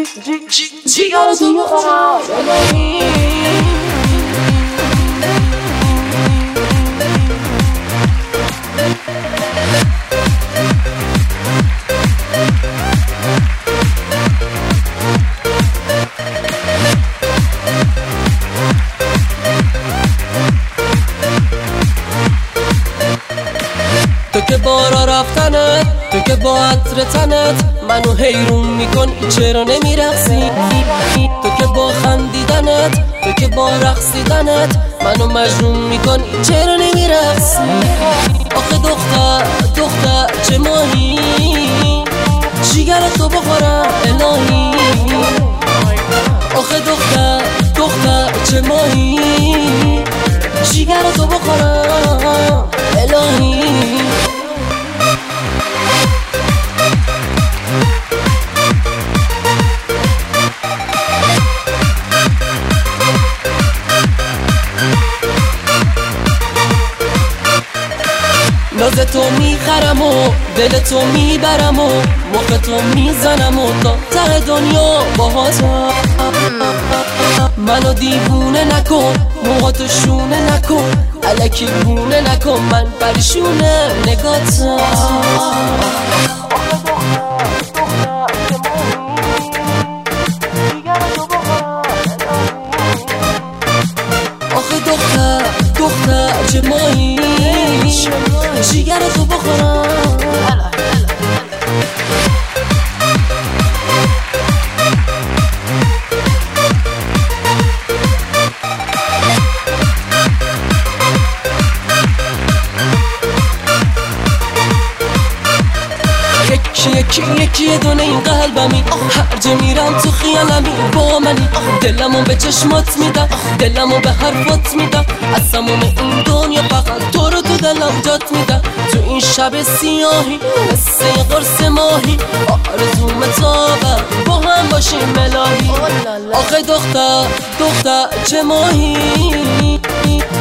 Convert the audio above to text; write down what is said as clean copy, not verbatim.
جیگر تو بخورم الهی. تو که بارا رفتنت، تو که با عطر تنت منو حیرون میکنی چرا نمیرقصی؟ تو که با خندیدنت، تو که با رقصیدنت منو مجنون میکنی چرا نمیرقصی؟ آخه دختر چه ماهی جیگر تو بخورم الهی. آخه دختر چه ماهی جیگر تو بخورم الهی. ناز تو میخرم و دل تو میبرم و مخ تو میزنم و تا ته دنیا باهاتم. منو دیوونه نکن، موهاتو شونه نکن، الکی بونه نکن، من پریشونه نگاتم. آخه دختر چه ماهی جیگر تو بخورم. یکی دونه این قلبمی، هر جا میرم تو خیالمی با منی. دلمو به چشمات میدم، دلمو به حرفات میدم، از تموم این دنیا فقط تو رو تو دلم جات میدم. تو این شب سیاهی مثل یه قرص ماهی آرزومه تابم با هم باشیم الهی. آخه دختر چه ماهی